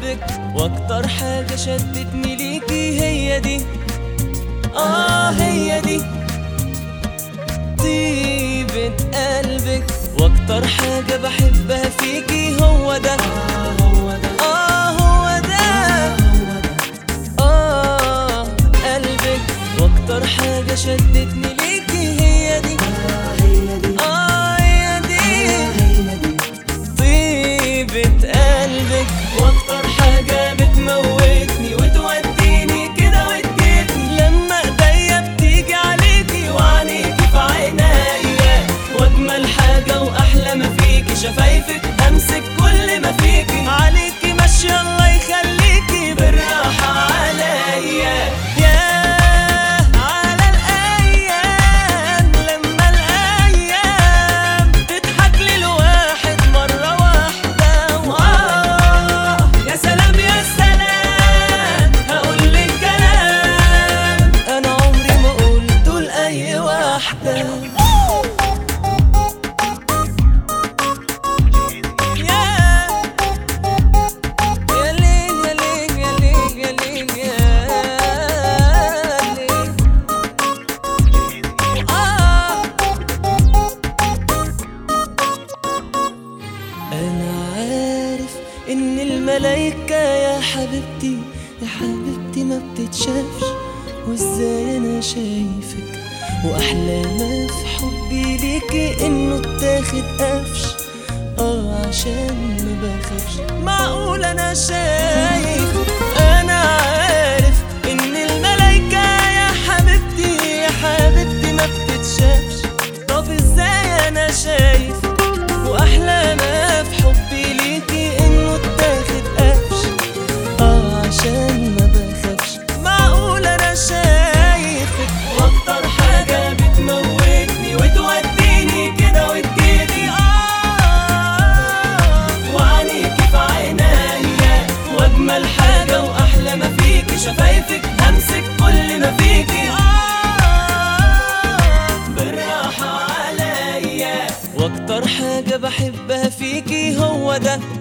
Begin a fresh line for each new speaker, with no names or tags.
قلبك، واكتر حاجة شدتني ليكي هي دي، هي دي طيبة قلبك، واكتر حاجة بحبها فيكي هو ده، هو ده قلبك، واكتر حاجة شدتني ليكي هي دي، هي دي طيبة قلبك، واكتر حاجة بتموتني وتوديني كده وتجيبني لما ايديا بتيجي عليكي وعينيكي في عينيا، واجمل حاجة واحلى ما فيكي شفايفك، امسك كل ما فيكي عليكي ماشية الله يخليكي بالراحة عليا. إن الملايكة يا حبيبتي يا حبيبتي ما بتتشافش، وإزاي أنا شايفك وأحلى ما في حبي ليكي إنه اتاخد قفش، عشان ما بخافش. معقول أنا شايف، أنا عارف إن الملايكة يا حبيبتي يا حبيبتي ما بتتشافش، طب إزاي أنا شايف وأحلى ما في حبي ليكي إنه اتاخد قفش، عشان ما بخافش. معقول أنا شايفك وأكتر حاجة بتموتني وتوديني كده وتجيبي، وعينيكي في عينيا، وأجمل حاجة وأحلى ما فيكي شفايفك، همسك كل ما فيكي بالراحة عليا، واكتر حاجة بحبها فيكي هو ده.